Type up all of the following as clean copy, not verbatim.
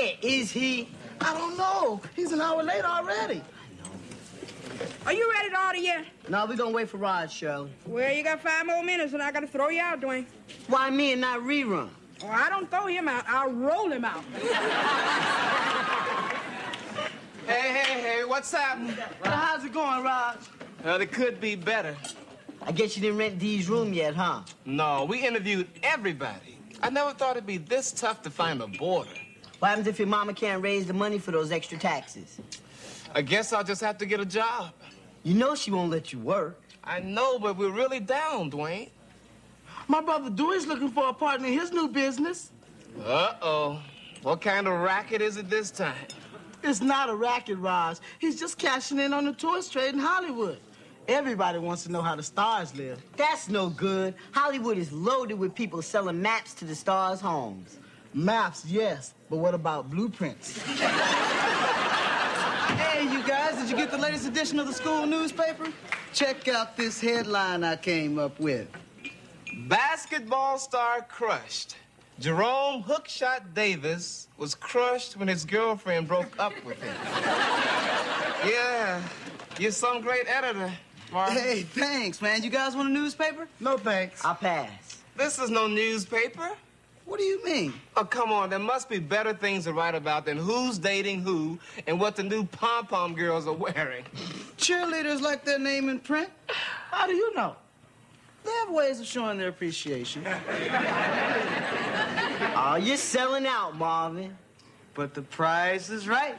Where is he? I don't know. He's an hour late already. Are you ready to order yet? No, we're gonna wait for Rod, Shirley. Well, you got 5 more minutes and I gotta throw you out, Dwayne. Why me and not Rerun? Oh, I don't throw him out, I'll roll him out. Hey, what's happening? Well, how's it going, Raj? Well, it could be better. I guess you didn't rent Dee's room yet, huh? No, we interviewed everybody. I never thought it'd be this tough to find a boarder. What happens if your mama can't raise the money for those extra taxes? I guess I'll just have to get a job. You know she won't let you work. I know, but we're really down, Dwayne. My brother Dewey's looking for a partner in his new business. Uh-oh. What kind of racket is it this time? It's not a racket, Raj. He's just cashing in on the tourist trade in Hollywood. Everybody wants to know how the stars live. That's no good. Hollywood is loaded with people selling maps to the stars' homes. Maps, yes, but what about blueprints? Hey, you guys, did you get the latest edition of the school newspaper? Check out this headline I came up with. Basketball star crushed. Jerome Hookshot Davis was crushed when his girlfriend broke up with him. Yeah, you're some great editor, Mark. Hey, thanks, man. You guys want a newspaper? No thanks. I'll pass. This is no newspaper. What do you mean? Oh, come on. There must be better things to write about than who's dating who and what the new pom-pom girls are wearing. Cheerleaders like their name in print? How do you know? They have ways of showing their appreciation. Oh, you're selling out, Marvin. But the price is right.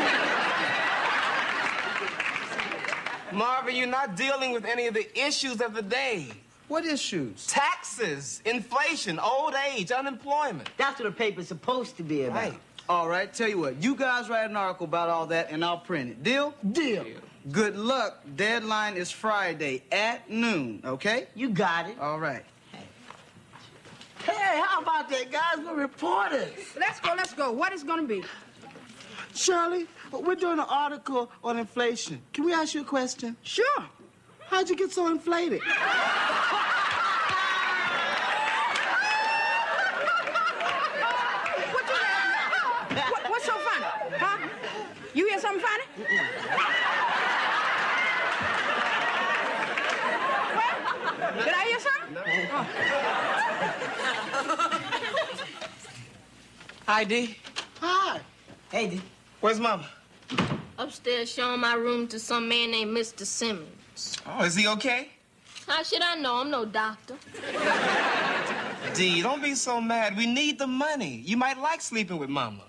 Marvin, you're not dealing with any of the issues of the day. What issues? Taxes, inflation, old age, unemployment. That's what the paper's supposed to be about. Right. All right, tell you what. You guys write an article about all that, and I'll print it. Deal? Deal. Good luck. Deadline is Friday at noon, okay? You got it. All right. Hey, how about that, guys? We're reporters. Let's go. What is gonna be? Shirley, we're doing an article on inflation. Can we ask you a question? Sure. How'd you get so inflated? What's so funny? Huh? You hear something funny? What? Did I hear something? No. Hi, D. Hi. Hey, D. Where's Mama? Upstairs showing my room to some man named Mr. Simmons. Oh, is he okay? How should I know? I'm no doctor. D, don't be so mad. We need the money. You might like sleeping with Mama.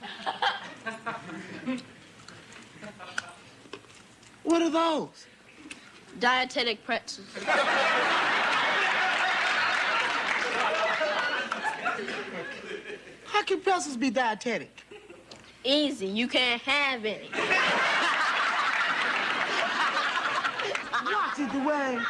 What are those? Dietetic pretzels. How can pretzels be dietetic? Easy. You can't have any. Watch it, Dwayne.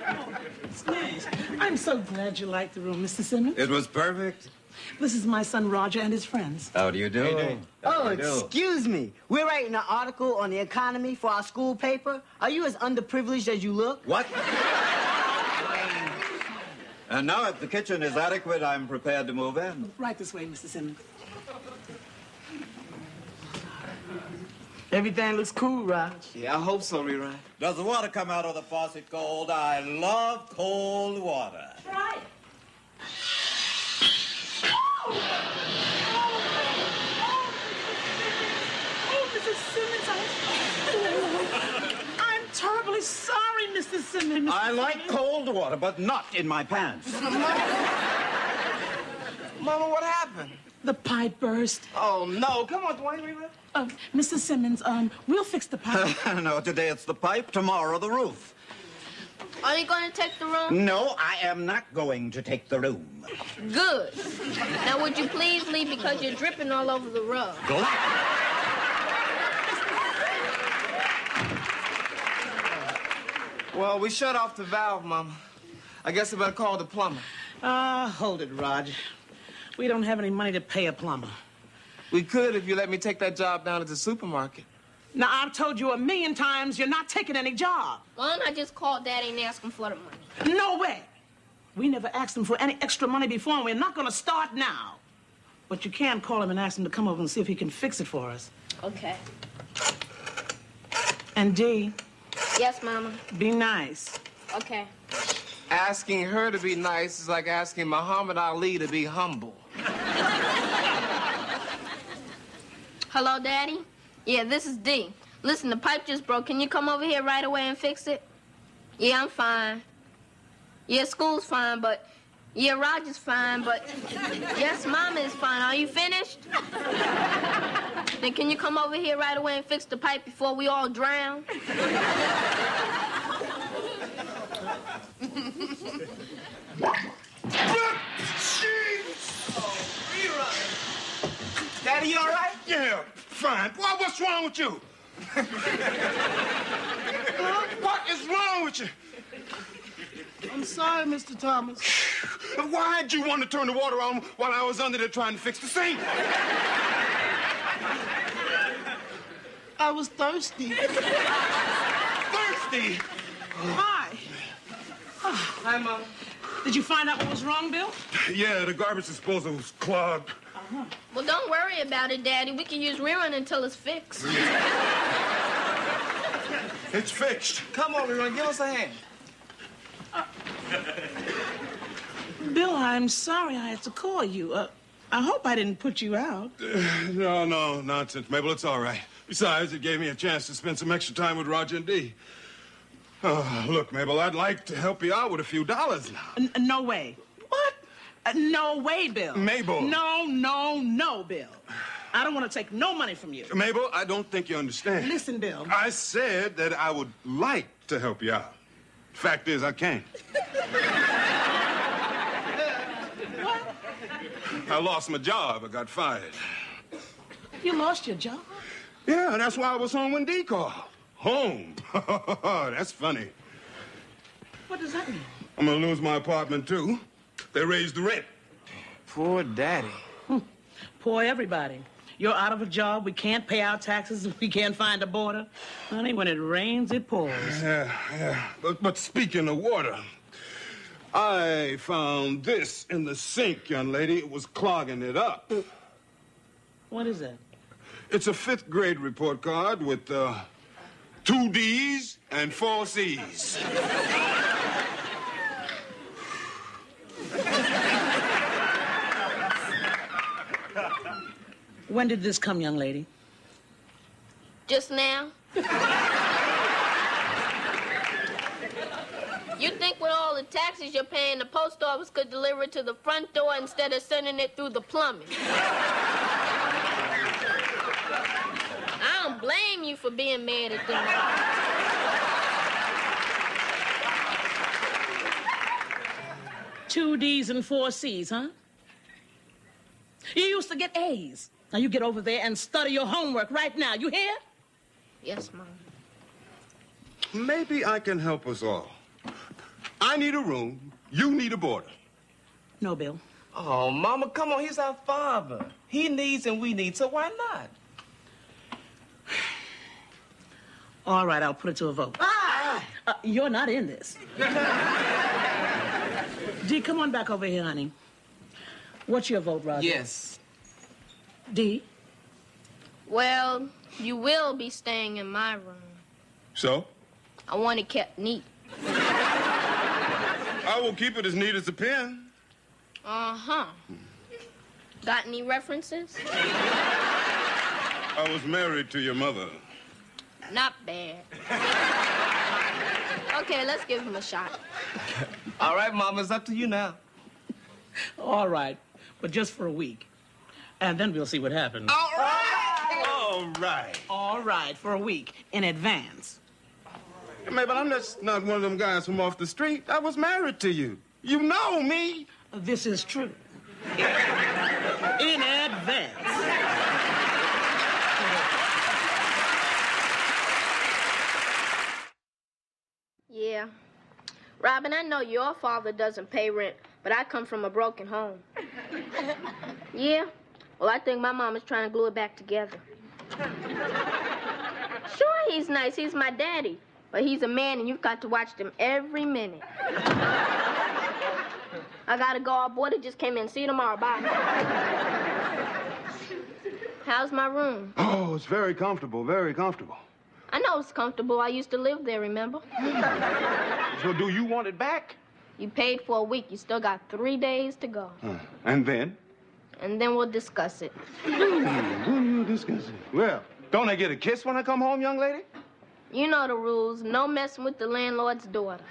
I'm so glad you liked the room, Mr. Simmons. It was perfect. This is my son, Roger, and his friends. How do you do? Oh, excuse me. We're writing an article on the economy for our school paper. Are you as underprivileged as you look? What? And now if the kitchen is adequate, I'm prepared to move in. Right this way, Mr. Simmons. Everything looks cool, Raj. Yeah, I hope so, Rerun. Does the water come out of the faucet cold? I love cold water. Try it. Oh, Mrs. Simmons, I'm terribly sorry, Mr. Simmons. I like cold water, but not in my pants. Mama, what happened? The pipe burst. Oh, no. Come on, Dwayne, Rerun. Mr. Simmons, we'll fix the pipe. No, today it's the pipe, tomorrow the roof. Are you going to take the room? No, I am not going to take the room. Good. Now, would you please leave because you're dripping all over the rug? Well, we shut off the valve, Mama. I guess I better call the plumber. Hold it, Roger. We don't have any money to pay a plumber. We could if you let me take that job down at the supermarket. Now, I've told you 1,000,000 times you're not taking any job. Why don't I just call Daddy and ask him for the money? No way. We never asked him for any extra money before, and we're not going to start now. But you can call him and ask him to come over and see if he can fix it for us. Okay. And Dee, Yes, Mama. be nice. Okay. Asking her to be nice is like asking Muhammad Ali to be humble. Hello, Daddy? Yeah, this is Dee. Listen, the pipe just broke. Can you come over here right away and fix it? Yeah, I'm fine. Yeah, school's fine, but... Yeah, Roger's fine, but... Yes, Mama is fine. Are you finished? Then can you come over here right away and fix the pipe before we all drown? Daddy, you all right? Yeah, fine. Boy, what's wrong with you? What is wrong with you? I'm sorry, Mr. Thomas. Why'd you want to turn the water on while I was under there trying to fix the sink? I was thirsty. Thirsty? Hi. Hi, Mom. Did you find out what was wrong, Bill? Yeah, the garbage disposal was clogged. Well, don't worry about it, Daddy. We can use rerun until it's fixed. It's fixed. Come on, Rerun, give us a hand. Bill, I'm sorry I had to call you. I hope I didn't put you out. No, nonsense, Mabel. It's all right. Besides, it gave me a chance to spend some extra time with Roger and Dee. Look, Mabel, I'd like to help you out with a few dollars now. No way. What? No way, Bill. Mabel. No, Bill. I don't want to take no money from you. Mabel, I don't think you understand. Listen, Bill. I said that I would like to help you out. Fact is, I can't. What? I lost my job. I got fired. You lost your job? Yeah, that's why I was home when Dee called. Home? That's funny. What does that mean? I'm gonna lose my apartment, too. They raised the rent. Poor Daddy. Poor everybody. You're out of a job, we can't pay our taxes, we can't find a border. Honey, when it rains, it pours. Yeah. But speaking of water, I found this in the sink, young lady. It was clogging it up. What is that? It's a 5th grade report card with 2 D's and 4 C's. When did this come, young lady? Just now? You think with all the taxes you're paying, the post office could deliver it to the front door instead of sending it through the plumbing? I don't blame you for being mad at them. 2 D's and 4 C's, huh? You used to get A's. Now you get over there and study your homework right now. You hear? Yes, Mom. Maybe I can help us all. I need a room. You need a boarder. No, Bill. Oh, Mama, come on. He's our father. He needs and we need, so why not? All right, I'll put it to a vote. You're not in this. Dee, come on back over here, honey. What's your vote, Roger? Yes. Dee? Well, you will be staying in my room. So? I want it kept neat. I will keep it as neat as a pin. Uh-huh. Got any references? I was married to your mother. Not bad. Okay, let's give him a shot. All right, Mama, it's up to you now. All right, but just for a week. And then we'll see what happens. All right. All right, for a week, in advance. Mabel, I'm just not one of them guys from off the street. I was married to you. You know me. This is true. In advance. Yeah. Robin, I know your father doesn't pay rent, but I come from a broken home. Yeah? Well, I think my mom is trying to glue it back together. Sure, he's nice. He's my daddy. But he's a man, and you've got to watch them every minute. I gotta go. Our boarder just came in. See you tomorrow. Bye. How's my room? Oh, it's very comfortable, very comfortable. I know it's comfortable. I used to live there, remember? So do you want it back? You paid for a week. You still got 3 days to go. And then? And then we'll discuss it. What are you discussing? Well, don't I get a kiss when I come home, young lady? You know the rules. No messing with the landlord's daughter.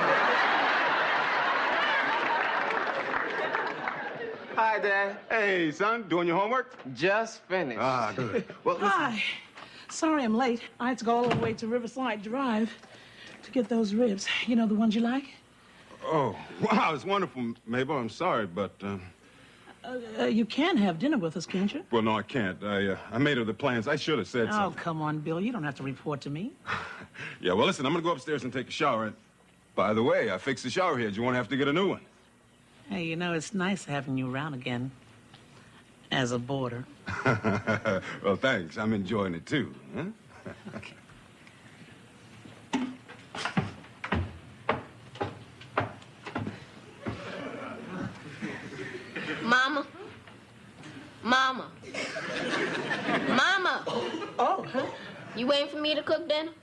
Hi, Dad. Hey, son, doing your homework? Just finished. Ah, good. Well, listen. Hi. Sorry I'm late. I had to go all the way to Riverside Drive to get those ribs. You know, the ones you like? Oh, wow, it's wonderful, Mabel. I'm sorry, but, You can have dinner with us, can't you? well, no, I can't. I made her the plans. I should have said Oh, something. come on, Bill. You don't have to report to me. Yeah, well, listen, I'm gonna go upstairs and take a shower. And by the way, I fixed the shower head. You won't have to get a new one. Hey, you know, it's nice having you around again. As a boarder. Well, thanks. I'm enjoying it, too. Huh? Okay. Mama. Mama. Mama. Oh, huh? You waiting for me to cook dinner?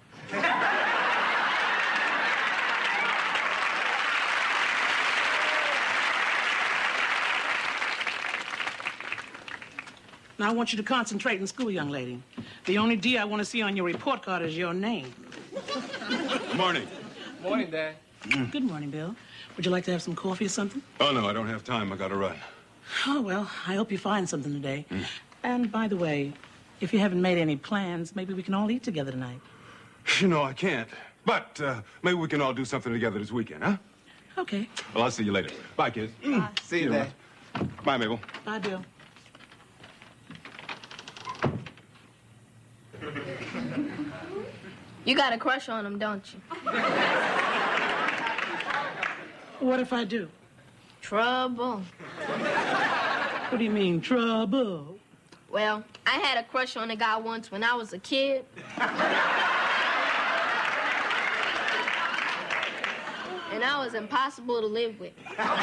Now, I want you to concentrate in school, young lady. The only D I want to see on your report card is your name. Morning. Morning, Dad. Good morning, Bill. Would you like to have some coffee or something? Oh, no, I don't have time. I gotta run. Oh, well, I hope you find something today. And by the way, if you haven't made any plans, maybe we can all eat together tonight. You know, I can't. But maybe we can all do something together this weekend, huh? Okay. Well, I'll see you later. Bye, kids. Bye. See you, Dad. Bye, Mabel. Bye, Bill. You got a crush on him, don't you? What if I do? Trouble. What do you mean, trouble? Well, I had a crush on a guy once when I was a kid. And I was impossible to live with.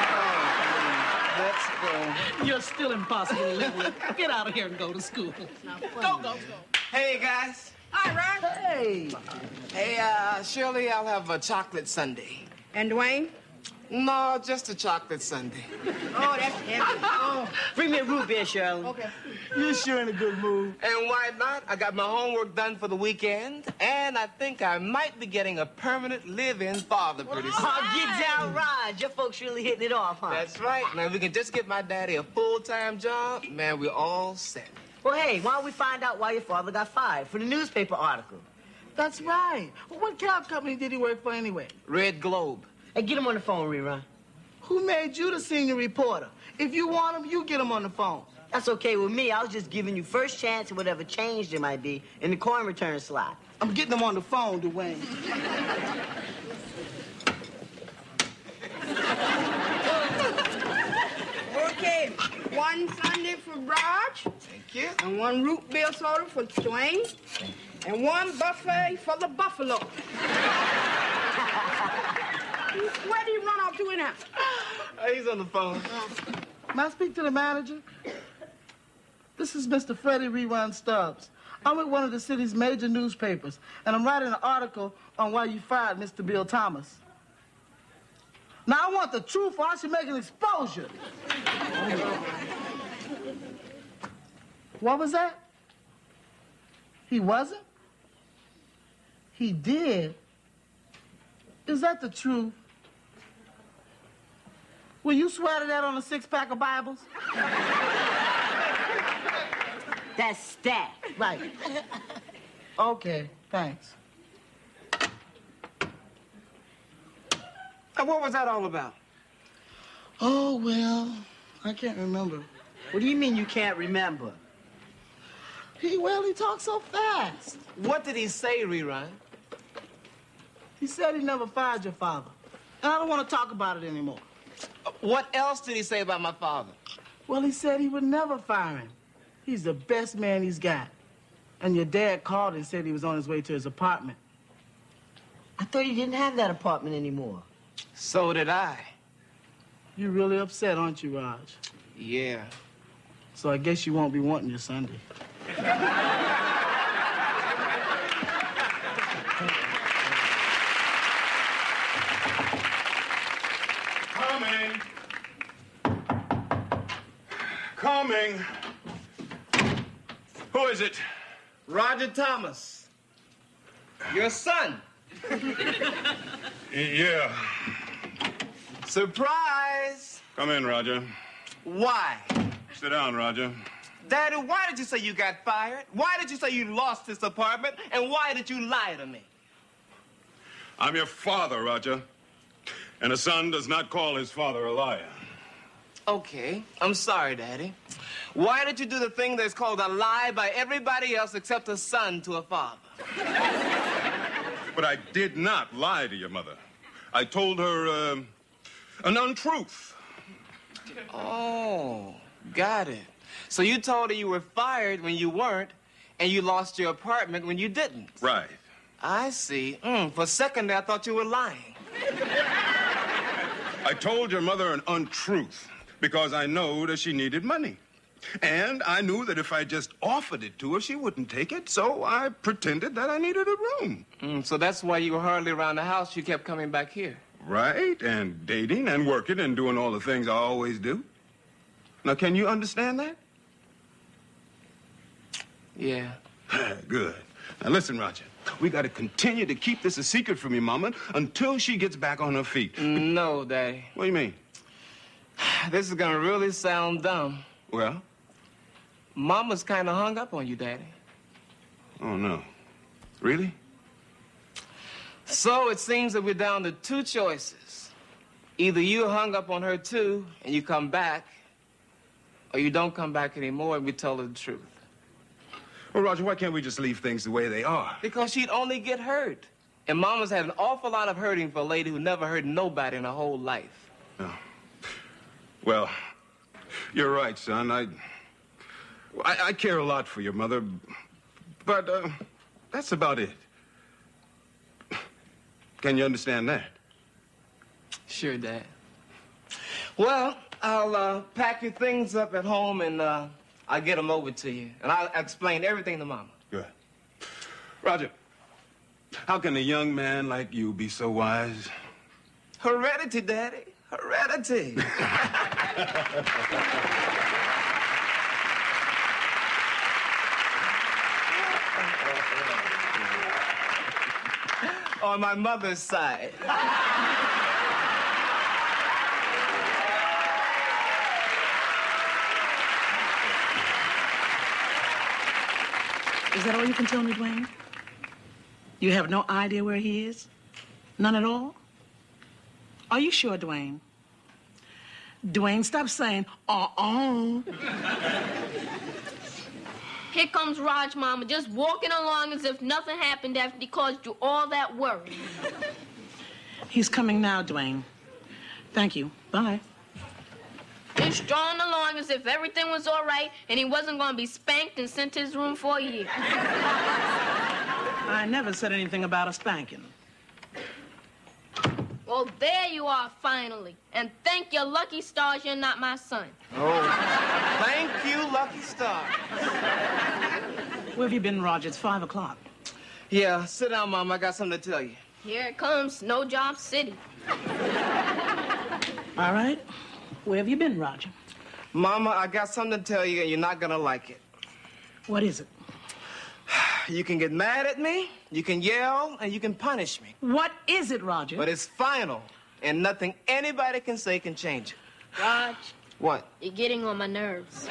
Let's go. You're still impossible to live with. Get out of here and go to school. Go. Hey, guys. Hi, Ron. Hey. Hey, Shirley, I'll have a chocolate sundae. And Dwayne? No, just a chocolate sundae. Oh, that's heavy. Oh, Bring me a root beer, Shirley. okay. You're sure in a good mood. And why not? I got my homework done for the weekend, and I think I might be getting a permanent live-in father pretty soon. Oh, get down, Raj. Your folks really hitting it off, huh? That's right. Now, if we can just get my daddy a full-time job, man, we're all set. Well, hey, why don't we find out why your father got fired for the newspaper article? That's right. Well, what cab company did he work for anyway? Red Globe. Hey, get him on the phone, Rerun. Who made you the senior reporter? If you want him, you get him on the phone. That's okay with me. I was just giving you first chance at whatever change there might be in the coin return slot. I'm getting him on the phone, Dwayne. Okay, one Sunday for Raj, Thank you. and one root beer soda for Dwayne, and one buffet for the buffalo. Where do you run off to now? He's on the phone. May I speak to the manager? This is Mr. Freddie Rerun Stubbs. I'm with one of the city's major newspapers, and I'm writing an article on why you fired Mr. Bill Thomas. Now, I want the truth, or I should make an exposure. What was that? He wasn't? He did? Is that the truth? Will you swear to that on a six-pack of Bibles? That's stat. Right. Okay, thanks. And what was that all about? Oh, well, I can't remember. What do you mean you can't remember? He talks so fast. What did he say, Rerun? He said he never fired your father. And I don't want to talk about it anymore. What else did he say about my father? Well, he said he would never fire him. He's the best man he's got. And your dad called and said he was on his way to his apartment. I thought he didn't have that apartment anymore. So did I. You really upset, aren't you, Raj? Yeah. So I guess you won't be wanting your Sunday. Coming. Coming. Who is it? Roger Thomas. Your son. Yeah. Surprise! Come in, Roger. Why? Sit down, Roger. Daddy, why did you say you got fired? Why did you say you lost this apartment? And why did you lie to me? I'm your father, Roger. And a son does not call his father a liar. Okay, I'm sorry, Daddy. Why did you do the thing that's called a lie by everybody else except a son to a father? But I did not lie to your mother. I told her an untruth. Oh, got it. So you told her you were fired when you weren't, and you lost your apartment when you didn't. Right. I see. For a second there, I thought you were lying. I told your mother an untruth because I know that she needed money. And I knew that if I just offered it to her, she wouldn't take it, so I pretended that I needed a room. So that's why you were hardly around the house. You kept coming back here. Right, and dating and working and doing all the things I always do. Now, can you understand that? Yeah. Good. Now, listen, Roger. We got to continue to keep this a secret from your mama until she gets back on her feet. No, Daddy. What do you mean? This is gonna really sound dumb. Well? Mama's kind of hung up on you, Daddy. Oh, no. Really? So it seems that we're down to two choices. Either you hung up on her too, and you come back, or you don't come back anymore and we tell her the truth. Well, Roger, why can't we just leave things the way they are? Because she'd only get hurt. And Mama's had an awful lot of hurting for a lady who never hurt nobody in her whole life. Oh. Well, you're right, son. I care a lot for your mother, but that's about it. Can you understand that? Sure, Dad. Well, I'll pack your things up at home and I'll get them over to you. And I'll explain everything to Mama. Good. Roger, how can a young man like you be so wise? Heredity, Daddy. Heredity. On my mother's side. Is that all you can tell me, Dwayne? You have no idea where he is? None at all? Are you sure, Dwayne? Dwayne, stop saying, Here comes Raj, Mama, just walking along as if nothing happened after he caused you all that worry. He's coming now, Dwayne. Thank you. Bye. Just strolling along as if everything was all right and he wasn't going to be spanked and sent to his room for a year. I never said anything about a spanking. Well, there you are, finally. And thank your lucky stars you're not my son. Oh, thank you, lucky star. Where have you been, Roger? It's 5 o'clock. Yeah, sit down, Mom. I got something to tell you. Here it comes, No Job City. All right. Where have you been, Roger? Mama, I got something to tell you, and you're not gonna like it. What is it? You can get mad at me, you can yell, and you can punish me. What is it, Roger? But it's final, and nothing anybody can say can change it. Raj. What? You're getting on my nerves.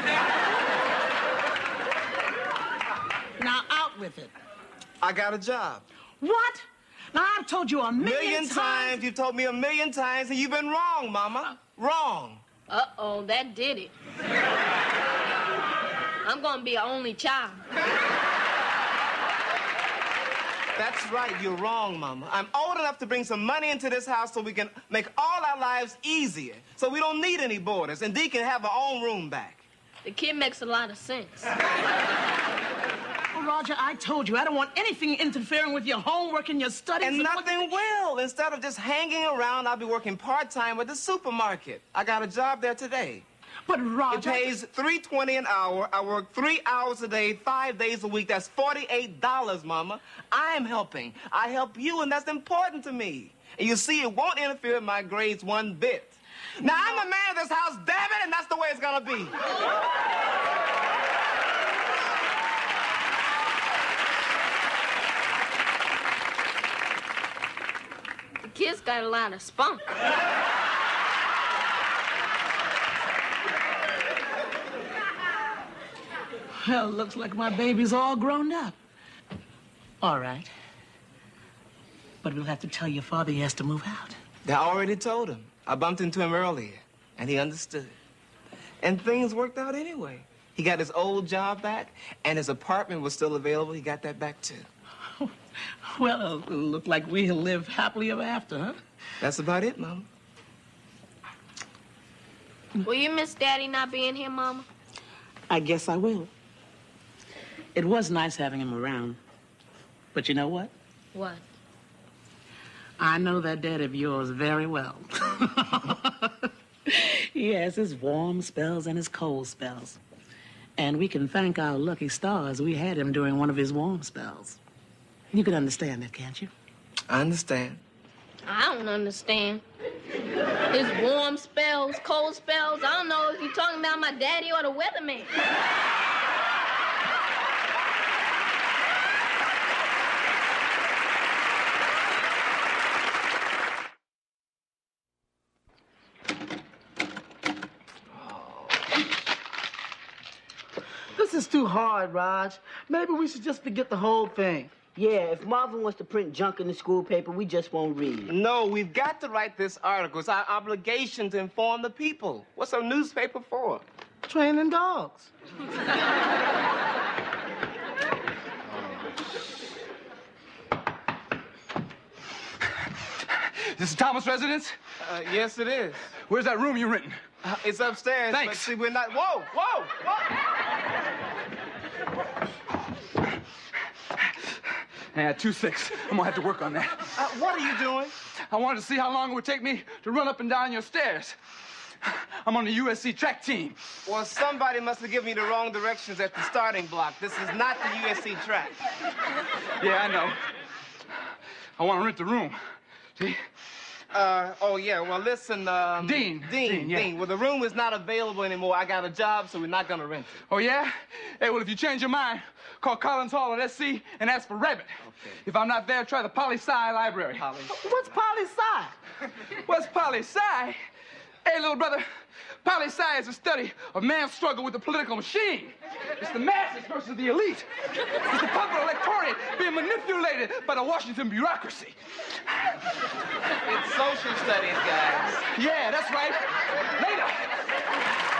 Now, out with it. I got a job. What? Now, I've told you a million times. You've told me a million times, and you've been wrong, Mama. Wrong. Uh-oh, that did it. I'm gonna be an only child. That's right, you're wrong, Mama. I'm old enough to bring some money into this house so we can make all our lives easier. So we don't need any boarders, and Dee can have her own room back. The kid makes a lot of sense. Oh, Roger, I told you I don't want anything interfering with your homework and your studies. And nothing will. Instead of just hanging around, I'll be working part-time at the supermarket. I got a job there today. But Roger... It pays $3.20 an hour. I work 3 hours a day, 5 days a week. That's $48, Mama. I'm helping. I help you, and that's important to me. And you see, it won't interfere with my grades one bit. Now, I'm the man of this house, damn it, and that's the way it's gonna be. The kid's got a lot of spunk. Well, looks like my baby's all grown up. All right. But we'll have to tell your father he has to move out. I already told him. I bumped into him earlier, and he understood. And things worked out anyway. He got his old job back, and his apartment was still available. He got that back, too. Well, it'll look like we'll live happily ever after, huh? That's about it, Mama. Will you miss Daddy not being here, Mama? I guess I will. It was nice having him around. But you know what? What? I know that dad of yours very well. He has his warm spells and his cold spells. And we can thank our lucky stars we had him during one of his warm spells. You can understand that, can't you? I understand. I don't understand. His warm spells, cold spells, I don't know if you're talking about my daddy or the weatherman. This is too hard, Raj. Maybe we should just forget the whole thing. Yeah, if Marvin wants to print junk in the school paper, we just won't read it. No, we've got to write this article. It's our obligation to inform the people. What's a newspaper for? Training dogs. This is Thomas' residence? Yes, it is. Where's that room you're renting? It's upstairs. Thanks. But see, we're not... Whoa, whoa, whoa! Yeah, 2-6. I'm gonna have to work on that. What are you doing? I wanted to see how long it would take me to run up and down your stairs. I'm on the USC track team. Well, somebody must have given me the wrong directions at the starting block. This is not the USC track. Yeah, I know. I want to rent the room. See? Oh, yeah. Well, listen, Dean. Dean. Well, the room is not available anymore. I got a job, so we're not gonna rent it. Oh, yeah? Hey, well, if you change your mind, call Collins Hall at SC and ask for Rabbit. Okay. If I'm not there, try the Poli-Sci library. What's poli-sci? What's Poli-Sci? Hey, little brother, Poli-Sci is a study of man's struggle with the political machine. It's the masses versus the elite. It's the public electorate being manipulated by the Washington bureaucracy. It's social studies, guys. Yeah, that's right. Later.